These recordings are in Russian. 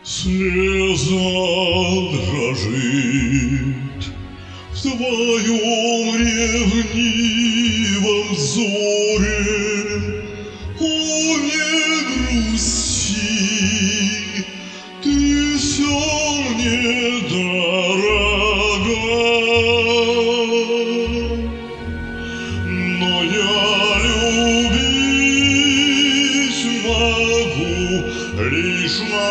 Слеза дрожит в твоем ревнивом взоре. О, не грусти, ты все мне дорога, но я любить могу лишь на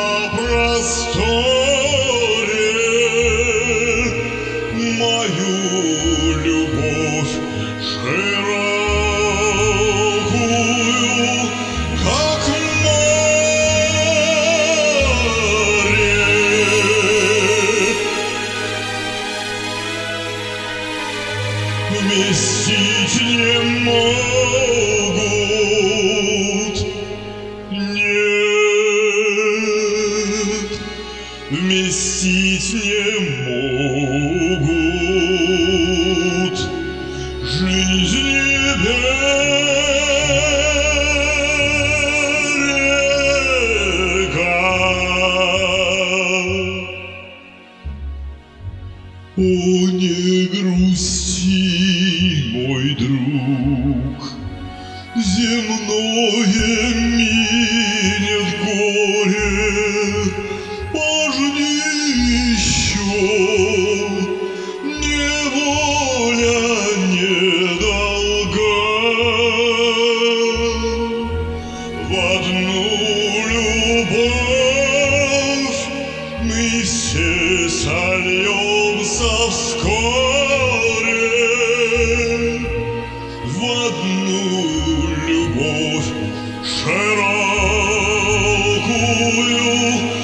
просторе. Мою любовь широкую, как море, вместить не могут. Нет, вместить не могут жизни берега. О, не грусти, мой друг, земное минет горе. Пожди еще, неволя недолга. В одну любовь мы все сольемся вскоре. В одну любовь широкую,